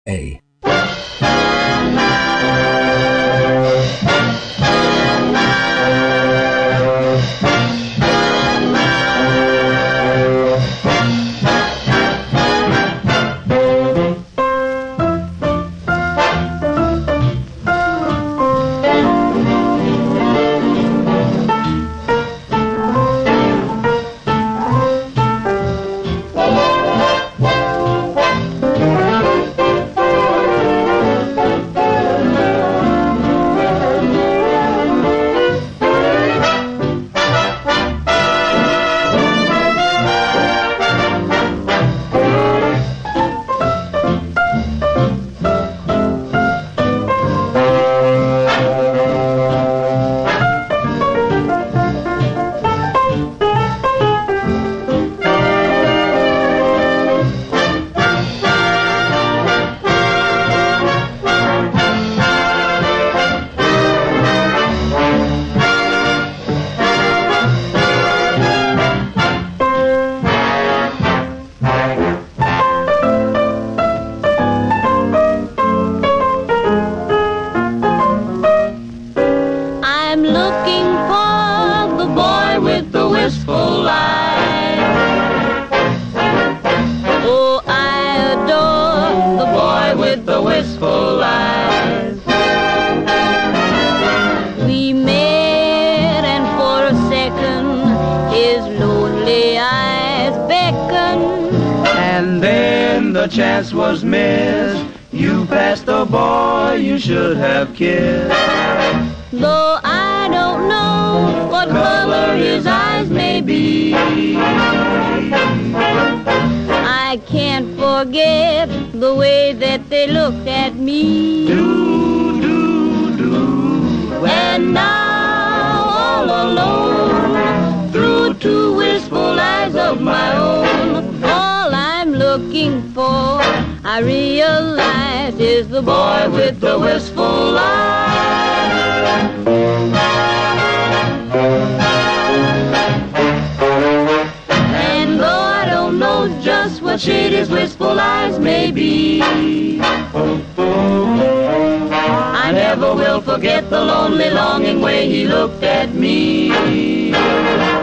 A. I'm looking for the boy with the wistful eyes. Oh, I adore the boy with the wistful eyes. We met and for a second his lonely eyes beckoned. And then the chance was missed. You passed the boy you should have kissed. Though I don't know what color his eyes may be, I can't forget the way that they looked at me. Do, do, do. And now all alone, through two wistful eyes of my own, all I'm looking for, I realize, is the boy with the wistful eyes. And though I don't know just what shade his wistful eyes may be, I never will forget the lonely, longing way he looked at me.